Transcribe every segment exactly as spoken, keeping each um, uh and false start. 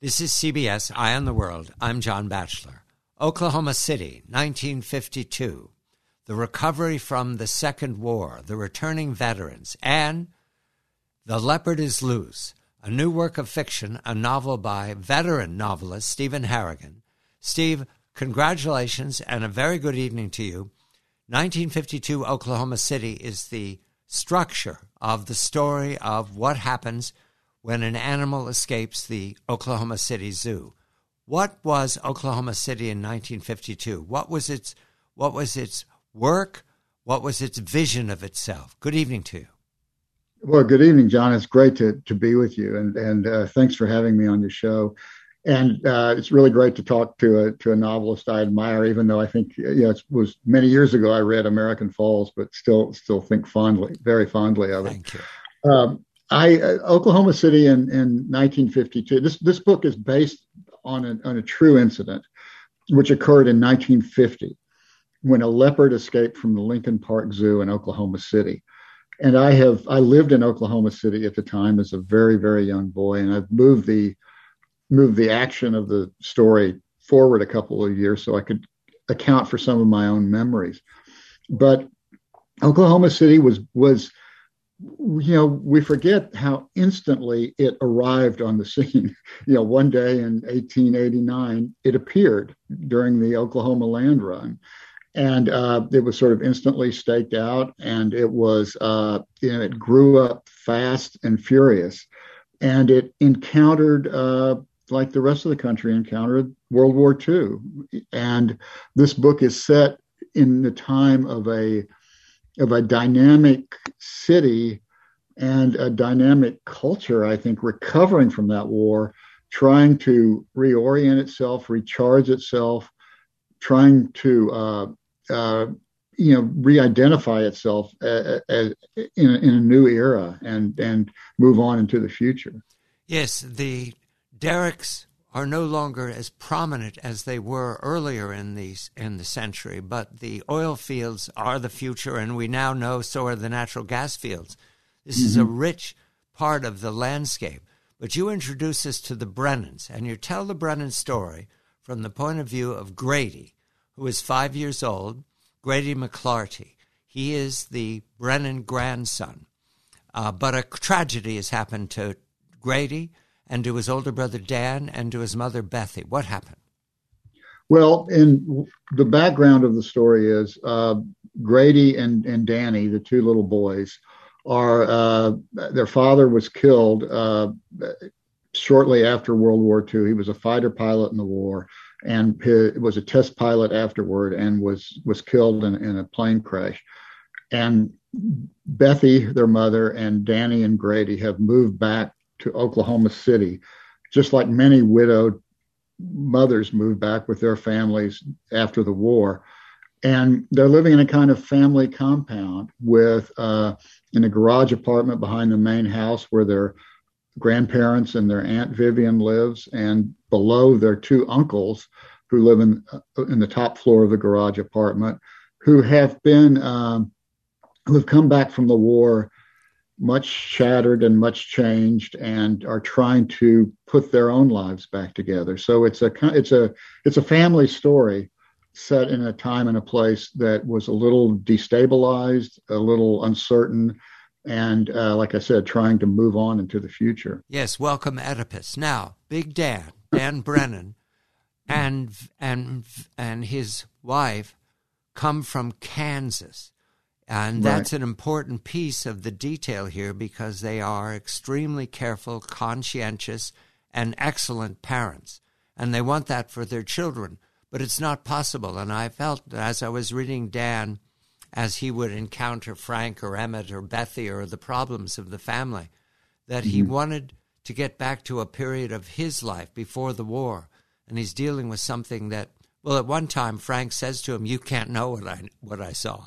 This is C B S Eye on the World. I'm John Batchelor. Oklahoma City, nineteen fifty-two. The recovery from the Second War, the returning veterans, and The Leopard is Loose, a new work of fiction, a novel by veteran novelist Stephen Harrigan. Steve, congratulations and a very good evening to you. nineteen fifty-two Oklahoma City is the structure of the story of what happens when an animal escapes the Oklahoma City Zoo. What was Oklahoma City in nineteen fifty-two? What was its what was its work? What was its vision of itself? Good evening to you. Well, good evening, John. It's great to to be with you, and and uh, thanks for having me on your show. And uh, it's really great to talk to a to a novelist I admire, even though I think you know, it was many years ago I read American Falls, but still still think fondly, very fondly of it. Thank you. Um, I uh, Oklahoma City in, in nineteen fifty-two. This this book is based on a on a true incident, which occurred in nineteen fifty, when a leopard escaped from the Lincoln Park Zoo in Oklahoma City. And I have I lived in Oklahoma City at the time as a very very young boy, and I've moved the moved the action of the story forward a couple of years so I could account for some of my own memories. But Oklahoma City was was. You know, we forget how instantly it arrived on the scene. You know, one day in eighteen eighty-nine, it appeared during the Oklahoma Land Run. And uh, it was sort of instantly staked out, and it was, uh, you know, it grew up fast and furious. And it encountered, uh, like the rest of the country, encountered World War Two. And this book is set in the time of a of a dynamic city and a dynamic culture, I think, recovering from that war, trying to reorient itself, recharge itself, trying to, uh, uh, you know, re-identify itself uh, uh, in, a, in a new era and, and move on into the future. Yes, the derricks are no longer as prominent as they were earlier in the, in the century, but the oil fields are the future, and we now know so are the natural gas fields. This mm-hmm. is a rich part of the landscape. But you introduce us to the Brennans, and you tell the Brennan story from the point of view of Grady, who is five years old, Grady McClarty. He is the Brennan grandson. Uh, but a tragedy has happened to Grady and to his older brother Dan, and to his mother Bethy. What happened? Well, in the background of the story is uh, Grady and, and Danny, the two little boys, are uh, their father was killed uh, shortly after World War Two. He was a fighter pilot in the war, and his, was a test pilot afterward, and was was killed in, in a plane crash. And Bethy, their mother, and Danny and Grady have moved back to Oklahoma City, just like many widowed mothers moved back with their families after the war. And they're living in a kind of family compound with uh, in a garage apartment behind the main house where their grandparents and their Aunt Vivian lives, and below their two uncles who live in uh, in the top floor of the garage apartment, who have been um, who have come back from the war much shattered and much changed, and are trying to put their own lives back together. So it's a it's a it's a family story set in a time and a place that was a little destabilized, a little uncertain, and uh, like I said, trying to move on into the future. Yes, welcome Oedipus. Now, Big Dan, Dan Brennan, and and and his wife come from Kansas. And that's right. An important piece of the detail here, because they are extremely careful, conscientious, and excellent parents. And they want that for their children. But it's not possible. And I felt that as I was reading Dan, as he would encounter Frank or Emmett or Bethy or the problems of the family, that mm-hmm. he wanted to get back to a period of his life before the war. And he's dealing with something that, well, at one time, Frank says to him, "You can't know what I what I saw."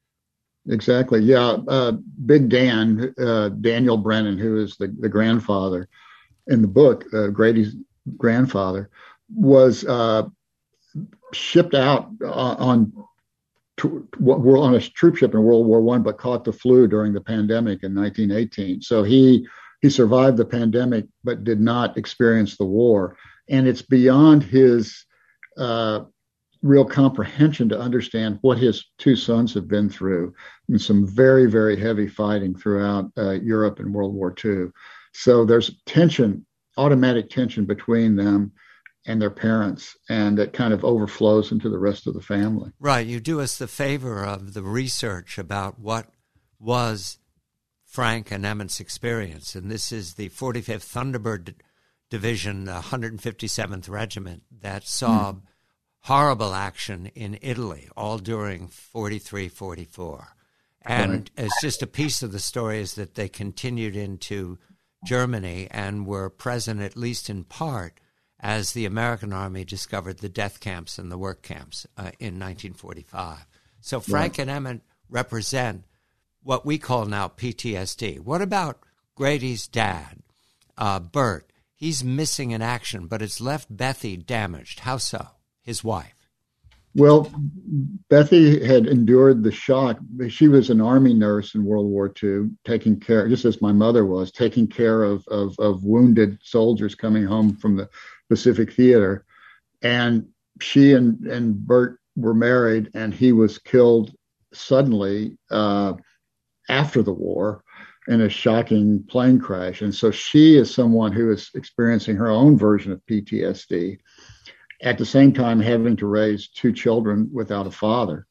Exactly. Yeah. Uh, Big Dan, uh, Daniel Brennan, who is the, the grandfather in the book, uh, Grady's grandfather, was uh, shipped out uh, on to, on a troop ship in World War One, but caught the flu during the pandemic in nineteen eighteen. So he he survived the pandemic, but did not experience the war. And it's beyond his uh, real comprehension to understand what his two sons have been through and some very, very heavy fighting throughout uh, Europe in World War Two. So there's tension, automatic tension between them and their parents, and that kind of overflows into the rest of the family. Right. You do us the favor of the research about what was Frank and Emmett's experience, and this is the forty-fifth Thunderbird Division, the one hundred fifty-seventh Regiment, that saw mm. horrible action in Italy, all during forty-three forty-four. And right. it's just a piece of the story is that they continued into Germany and were present, at least in part, as the American Army discovered the death camps and the work camps uh, in nineteen forty-five. So Frank right. and Emmett represent what we call now P T S D. What about Grady's dad, uh, Bert? He's missing in action, but it's left Bethy damaged. How so? His wife. Well, Bethy had endured the shock. She was an Army nurse in World War Two, taking care, just as my mother was, taking care of, of, of wounded soldiers coming home from the Pacific Theater. And she and, and Bert were married, and he was killed suddenly uh, after the war in a shocking plane crash. And so she is someone who is experiencing her own version of P T S D, at the same time having to raise two children without a father.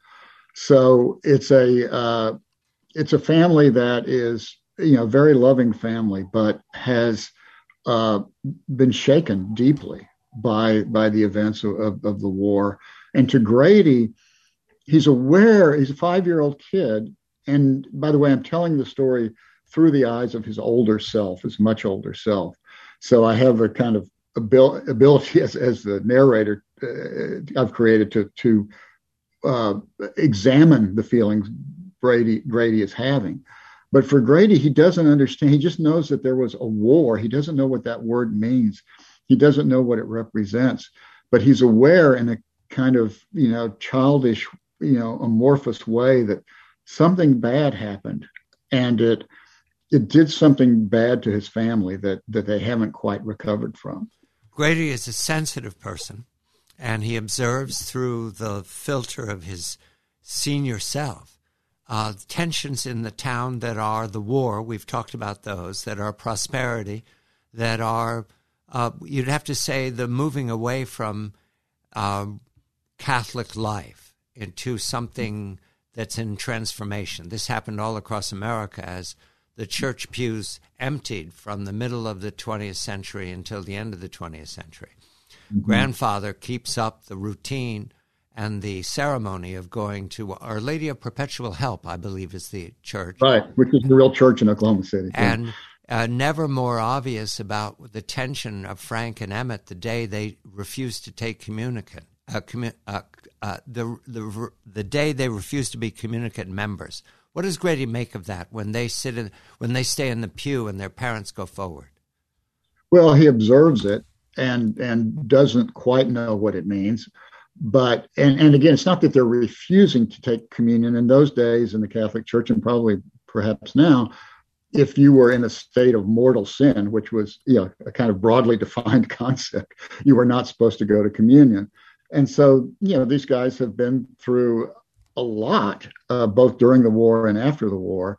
So it's a uh, it's a family that is, you know, a very loving family, but has uh, been shaken deeply by by the events of, of, of the war. And to Grady, he's aware, he's a five-year-old kid. And by the way, I'm telling the story through the eyes of his older self, his much older self. So I have a kind of abil- ability as, as the narrator uh, I've created to, to uh, examine the feelings Grady, Grady is having. But for Grady, he doesn't understand. He just knows that there was a war. He doesn't know what that word means. He doesn't know what it represents. But he's aware in a kind of, you know, childish, you know, amorphous way that something bad happened, and it it did something bad to his family that that they haven't quite recovered from. Grady is a sensitive person, and he observes through the filter of his senior self uh, tensions in the town that are the war. We've talked about those, that are prosperity, that are, uh, you'd have to say, the moving away from uh, Catholic life into something that's in transformation. This happened all across America as the church pews emptied from the middle of the twentieth century until the end of the twentieth century. Mm-hmm. Grandfather keeps up the routine and the ceremony of going to Our Lady of Perpetual Help, I believe is the church. Right, which is the real church in Oklahoma City. And uh, never more obvious about the tension of Frank and Emmett the day they refused to take communicant. Uh, commu- uh, uh, the, the the day they refused to be communicant members. What does Grady make of that when they sit in, when they stay in the pew and their parents go forward? Well, he observes it and and doesn't quite know what it means. But and, and again, it's not that they're refusing to take communion. In those days in the Catholic Church, and probably perhaps now, if you were in a state of mortal sin, which was, you know, a kind of broadly defined concept, you were not supposed to go to communion. And so, you know, these guys have been through a lot, uh, both during the war and after the war.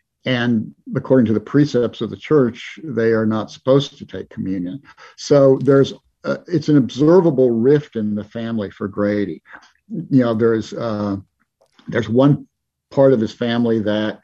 And according to the precepts of the church, they are not supposed to take communion. So there's, uh, it's an observable rift in the family for Grady. You know, there's, uh, there's one part of his family that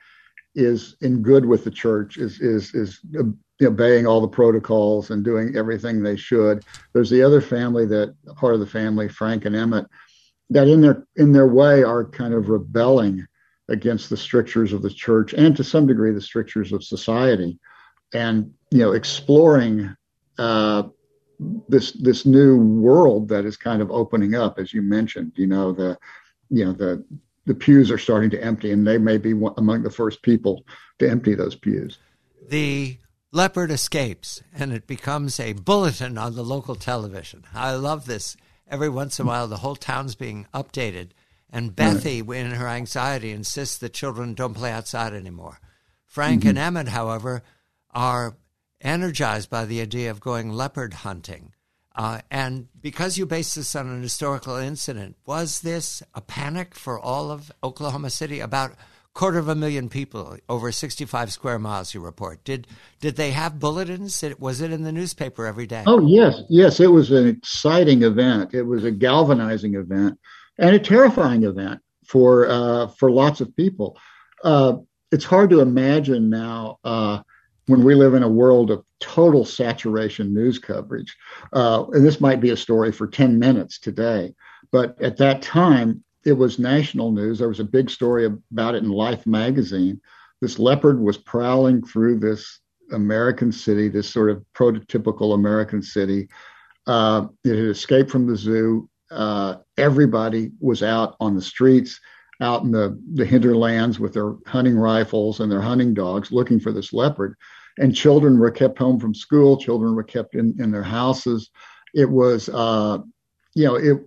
is in good with the church, is, is, is, uh, obeying all the protocols and doing everything they should. There's the other family, that part of the family, Frank and Emmett, that in their in their way are kind of rebelling against the strictures of the church and to some degree the strictures of society, and, you know, exploring uh, this this new world that is kind of opening up, as you mentioned. You know, the you know the the pews are starting to empty, and they may be one, among the first people to empty those pews. The leopard escapes, and it becomes a bulletin on the local television. I love this. Every once in a while, the whole town's being updated, and Bethy, right, in her anxiety, insists that children don't play outside anymore. Frank mm-hmm. and Emmett, however, are energized by the idea of going leopard hunting. Uh, and because you base this on an historical incident, was this a panic for all of Oklahoma City? About a quarter of a million people, over sixty-five square miles, you report. Did did they have bulletins? Was it in the newspaper every day? Oh, yes. Yes, it was an exciting event. It was a galvanizing event and a terrifying event for uh, for lots of people. Uh, it's hard to imagine now uh, when we live in a world of total saturation news coverage. Uh, and this might be a story for ten minutes today. But at that time, it was national news. There was a big story about it in Life magazine. This leopard was prowling through this American city, this sort of prototypical American city. Uh, it had escaped from the zoo. Uh, everybody was out on the streets, out in the, the hinterlands with their hunting rifles and their hunting dogs looking for this leopard. And children were kept home from school. Children were kept in, in their houses. It was, uh, you know, it.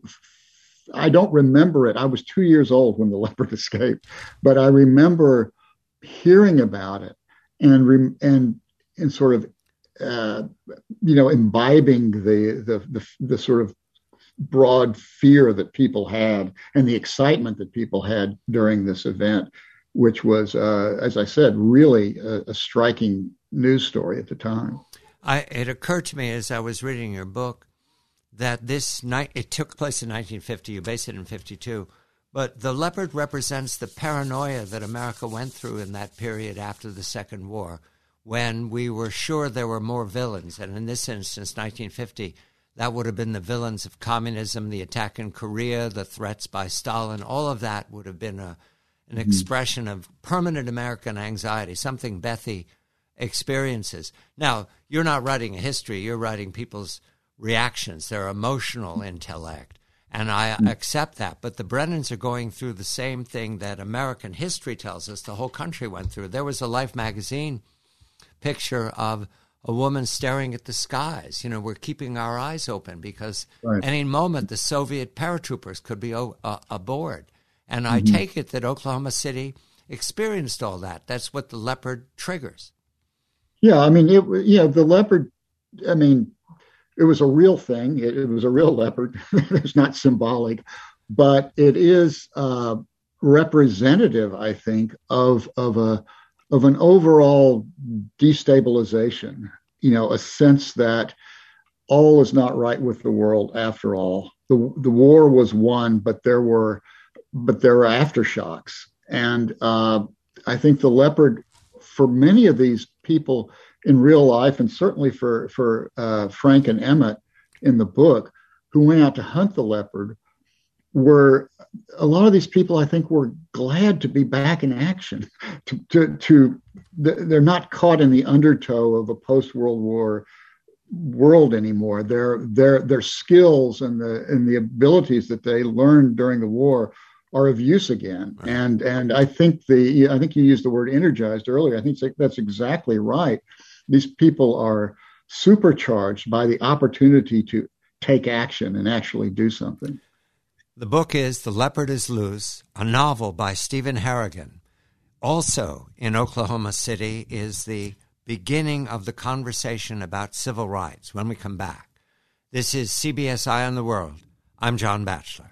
I don't remember it. I was two years old when the leopard escaped, but I remember hearing about it and re- and and sort of, uh, you know, imbibing the, the the the sort of broad fear that people had and the excitement that people had during this event, which was, uh, as I said, really a, a striking news story at the time. I, it occurred to me as I was reading your book that this night, it took place in nineteen fifty, you base it in fifty-two, but the leopard represents the paranoia that America went through in that period after the Second War, when we were sure there were more villains. And in this instance, nineteen fifty, that would have been the villains of communism, the attack in Korea, the threats by Stalin. All of that would have been a, an mm-hmm. expression of permanent American anxiety, something Bethe experiences. Now, you're not writing a history, you're writing people's reactions, their emotional intellect, and I accept that. But the Brennans are going through the same thing that American history tells us the whole country went through. There was a Life magazine picture of a woman staring at the skies. You know, we're keeping our eyes open because right. any moment the Soviet paratroopers could be o- uh, aboard. And I mm-hmm. take it that Oklahoma City experienced all that. That's what the leopard triggers. Yeah, I mean, it, you know, the leopard, I mean, it was a real thing. It, it was a real leopard. It's not symbolic, but it is uh, representative, I think, of of a of an overall destabilization. You know, a sense that all is not right with the world after all. The the war was won, but there were but there were aftershocks, and uh, I think the leopard, for many of these people in real life, and certainly for for uh, Frank and Emmett in the book, who went out to hunt the leopard, were a lot of these people, I think, were glad to be back in action. To, to, to they're not caught in the undertow of a post-World War world anymore. Their their their skills and the and the abilities that they learned during the war are of use again. Right. And and I think the I think you used the word energized earlier. I think that's exactly right. These people are supercharged by the opportunity to take action and actually do something. The book is The Leopard is Loose, a novel by Stephen Harrigan. Also in Oklahoma City is the beginning of the conversation about civil rights when we come back. This is C B S Eye on the World. I'm John Batchelor.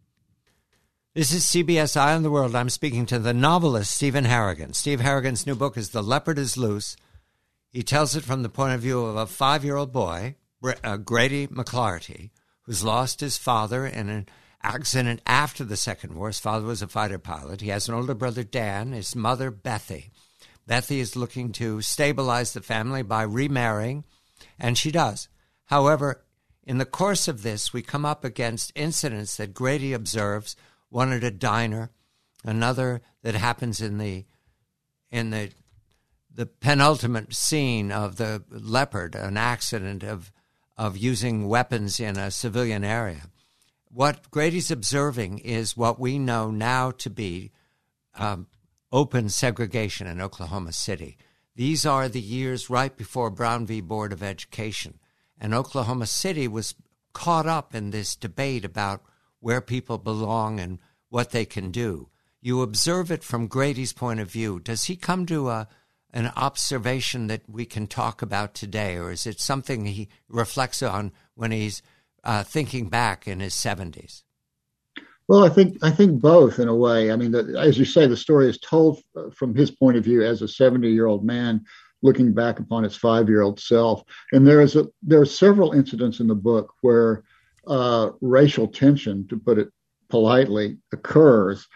This is C B S Eye on the World. I'm speaking to the novelist Stephen Harrigan. Steve Harrigan's new book is The Leopard is Loose. He tells it from the point of view of a five-year-old boy, uh, Grady McClarty, who's lost his father in an accident after the Second War. His father was a fighter pilot. He has an older brother, Dan, his mother, Bethe. Bethe is looking to stabilize the family by remarrying, and she does. However, in the course of this, we come up against incidents that Grady observes, one at a diner, another that happens in the in the the penultimate scene of the leopard, an accident of of using weapons in a civilian area. What Grady's observing is what we know now to be um, open segregation in Oklahoma City. These are the years right before Brown v. Board of Education. And Oklahoma City was caught up in this debate about where people belong and what they can do. You observe it from Grady's point of view. Does he come to a an observation that we can talk about today, or is it something he reflects on when he's uh, thinking back in his seventies? Well, I think I think both in a way. I mean, the, as you say, the story is told from his point of view as a seventy-year-old man looking back upon his five-year-old self. And there is a there are several incidents in the book where uh, racial tension, to put it politely, occurs.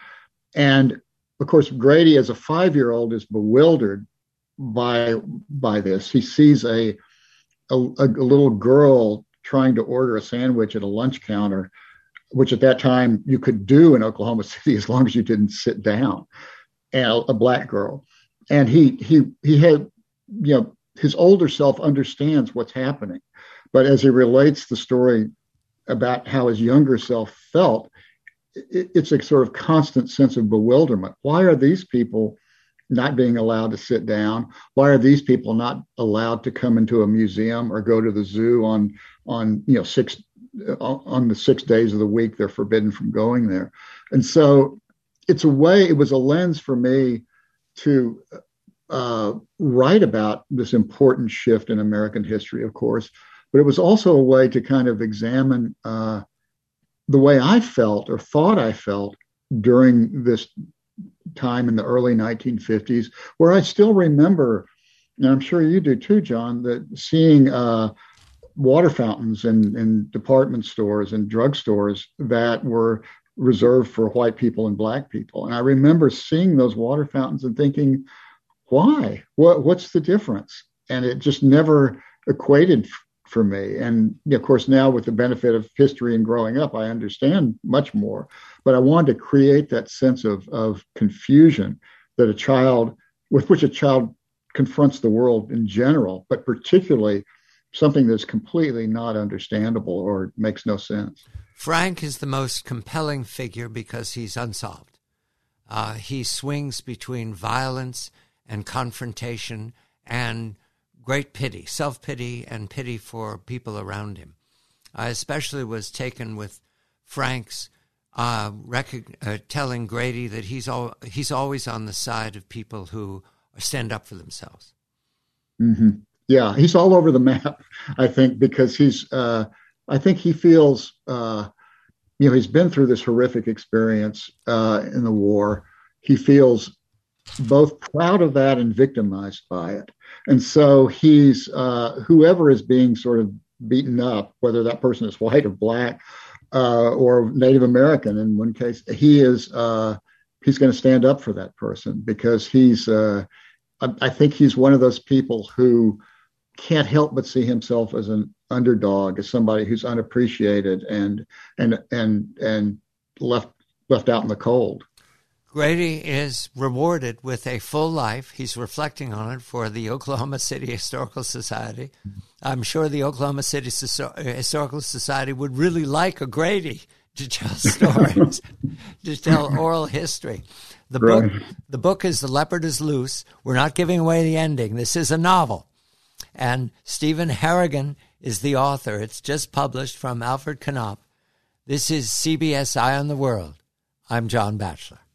And of course, Grady, as a five-year-old, is bewildered by by this. He sees a, a a little girl trying to order a sandwich at a lunch counter, which at that time you could do in Oklahoma City as long as you didn't sit down, and a black girl. And he he he had, you know, his older self understands what's happening, but as he relates the story about how his younger self felt, it, it's a sort of constant sense of bewilderment. Why are these people not being allowed to sit down? Why are these people not allowed to come into a museum or go to the zoo on on you know six on the six days of the week they're forbidden from going there? And so it's a way, it was a lens for me to uh, write about this important shift in American history, of course, but it was also a way to kind of examine uh, the way I felt or thought I felt during this time in the early nineteen fifties, where I still remember, and I'm sure you do too, John, that seeing uh, water fountains in, in department stores and drugstores that were reserved for white people and black people. And I remember seeing those water fountains and thinking, why? What, what's the difference? And it just never equated f- for me. And of course, now with the benefit of history and growing up, I understand much more. But I wanted to create that sense of, of confusion that a child, with which a child confronts the world in general, but particularly something that's completely not understandable or makes no sense. Frank is the most compelling figure because he's unsolved. Uh, he swings between violence and confrontation and great pity, self-pity and pity for people around him. I especially was taken with Frank's uh, rec- uh, telling Grady that he's al- he's always on the side of people who stand up for themselves. Mm-hmm. Yeah, he's all over the map, I think, because he's, uh, I think he feels, uh, you know, he's been through this horrific experience uh, in the war. He feels both proud of that and victimized by it. And so he's, uh, whoever is being sort of beaten up, whether that person is white or black uh, or Native American in one case, he is, uh, he's going to stand up for that person because he's, uh, I, I think he's one of those people who can't help but see himself as an underdog, as somebody who's unappreciated and and and and left left out in the cold. Grady is rewarded with a full life. He's reflecting on it for the Oklahoma City Historical Society. I'm sure the Oklahoma City Historical Society would really like a Grady to tell stories, to tell oral history. The right. book, the book is The Leopard is Loose. We're not giving away the ending. This is a novel. And Stephen Harrigan is the author. It's just published from Alfred Knopf. This is C B S Eye on the World. I'm John Batchelor.